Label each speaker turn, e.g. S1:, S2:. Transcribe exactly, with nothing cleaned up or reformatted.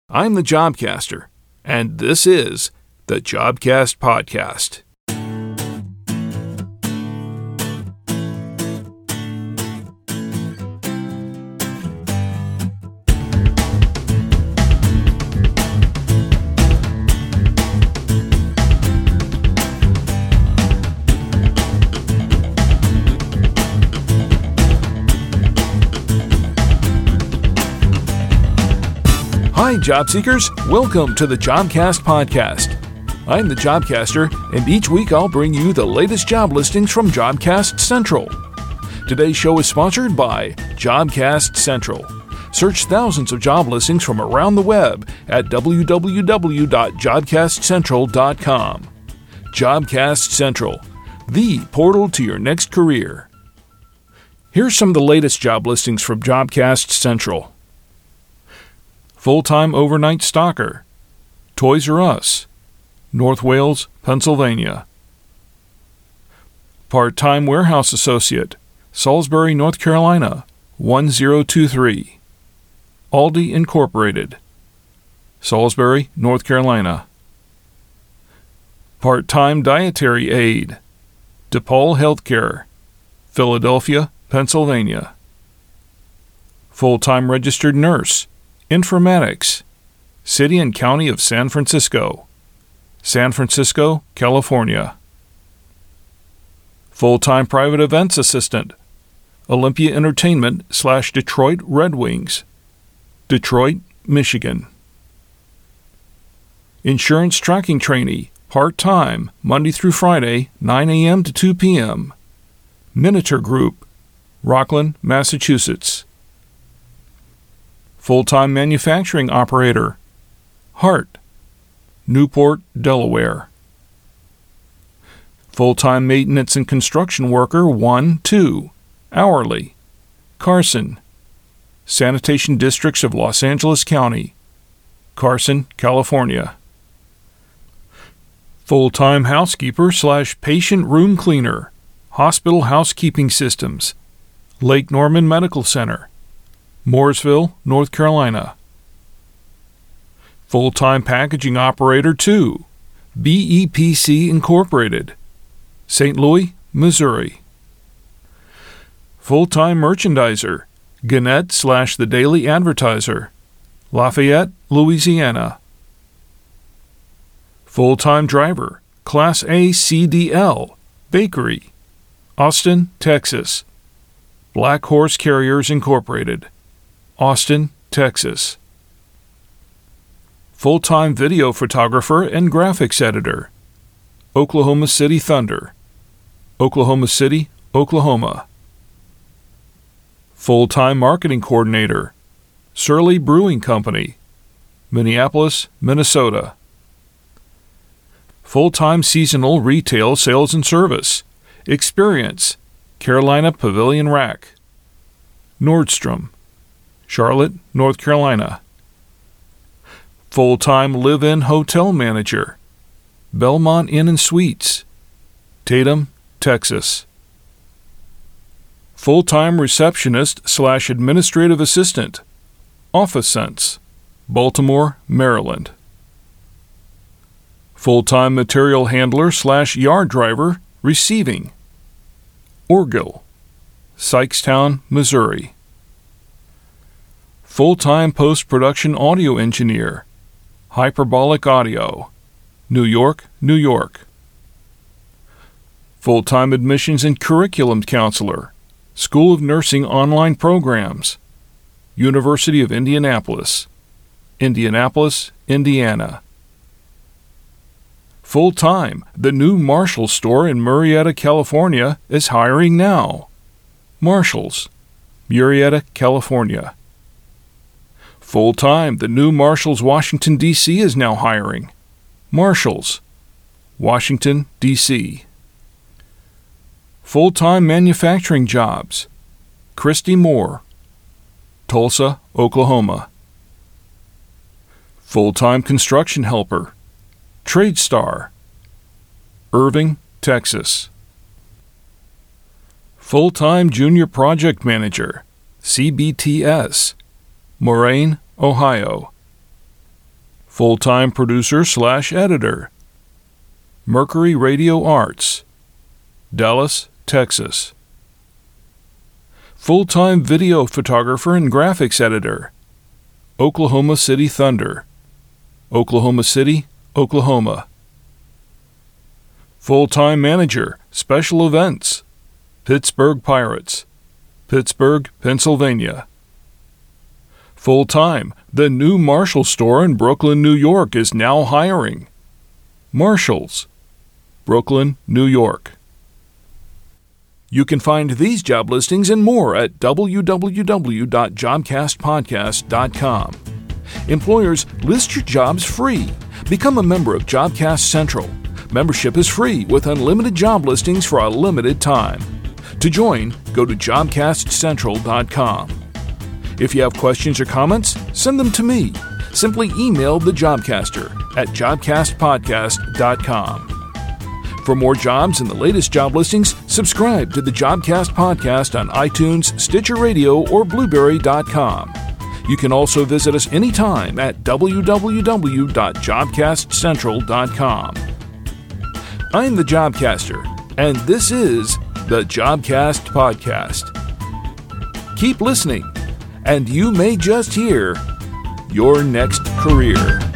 S1: I'm the Jobcaster, and this is the Jobcast Podcast. Hi, job seekers. Welcome to the Jobcast Podcast. I'm the Jobcaster, and each week I'll bring you the latest job listings from Jobcast Central. Today's show is sponsored by Jobcast Central. Search thousands of job listings from around the web at w w w dot jobcast central dot com. Jobcast Central, the portal to your next career. Here's some of the latest job listings from Jobcast Central. Full-time overnight stocker, Toys R Us, North Wales, Pennsylvania. Part-time warehouse associate, Salisbury, North Carolina, one zero two three. Aldi Incorporated, Salisbury, North Carolina. Part-time dietary aide, DePaul Healthcare, Philadelphia, Pennsylvania. Full-time registered nurse, Informatics, City and County of San Francisco, San Francisco, California. Full-time private events assistant, Olympia Entertainment slash Detroit Red Wings, Detroit, Michigan. Insurance tracking trainee, part-time, Monday through Friday, nine a.m. to two p.m. Minitor Group, Rockland, Massachusetts. Full-time manufacturing operator, Hart, Newport, Delaware. Full-time maintenance and construction worker one two, hourly, Carson, Sanitation Districts of Los Angeles County, Carson, California. Full-time housekeeper slash patient room cleaner, Hospital Housekeeping Systems, Lake Norman Medical Center, Mooresville, North Carolina. Full-time packaging operator two, B E P C Incorporated, Saint Louis, Missouri. Full-time merchandiser, Gannett slash The Daily Advertiser, Lafayette, Louisiana. Full-time driver, Class A C D L, Bakery, Austin, Texas. Black Horse Carriers Incorporated, Austin, Texas. Full-time video photographer and graphics editor, Oklahoma City Thunder, Oklahoma City, Oklahoma. Full-time marketing coordinator, Surly Brewing Company, Minneapolis, Minnesota. Full-time seasonal retail sales and service, Experience, Carolina Pavilion Rack, Nordstrom, Charlotte, North Carolina. Full-time live-in hotel manager, Belmont Inn and Suites, Tatum, Texas. Full-time receptionist slash administrative assistant, OfficeSense, Baltimore, Maryland. Full-time material handler slash yard driver, receiving, Orgill, Sykes-Town, Missouri. Full-time post-production audio engineer, Hyperbolic Audio, New York, New York. Full-time admissions and curriculum counselor, School of Nursing online programs, University of Indianapolis, Indianapolis, Indiana. Full-time, the new Marshalls store in Murrieta, California is hiring now. Marshalls, Murrieta, California. Full-time, the new Marshalls Washington, D C is now hiring. Marshalls, Washington, D C. Full-time manufacturing jobs, Christy Moore, Tulsa, Oklahoma. Full-time construction helper, TradeStar, Irving, Texas. Full-time junior project manager, C B T S, Moraine, Ohio. Full-time producer slash editor. Mercury Radio Arts, Dallas, Texas. Full-time video photographer and graphics editor. Oklahoma City Thunder, Oklahoma City, Oklahoma. Full-time manager, special events. Pittsburgh Pirates, Pittsburgh, Pennsylvania. Full-time, the new Marshall store in Brooklyn, New York is now hiring. Marshalls, Brooklyn, New York. You can find these job listings and more at w w w dot jobcast podcast dot com. Employers, list your jobs free. Become a member of Jobcast Central. Membership is free with unlimited job listings for a limited time. To join, go to jobcast central dot com. If you have questions or comments, send them to me. Simply email the Jobcaster at jobcast podcast dot com. For more jobs and the latest job listings, subscribe to the Jobcast Podcast on iTunes, Stitcher Radio, or Blueberry dot com. You can also visit us anytime at w w w dot jobcast central dot com. I'm the Jobcaster, and this is the Jobcast Podcast. Keep listening, and you may just hear your next career.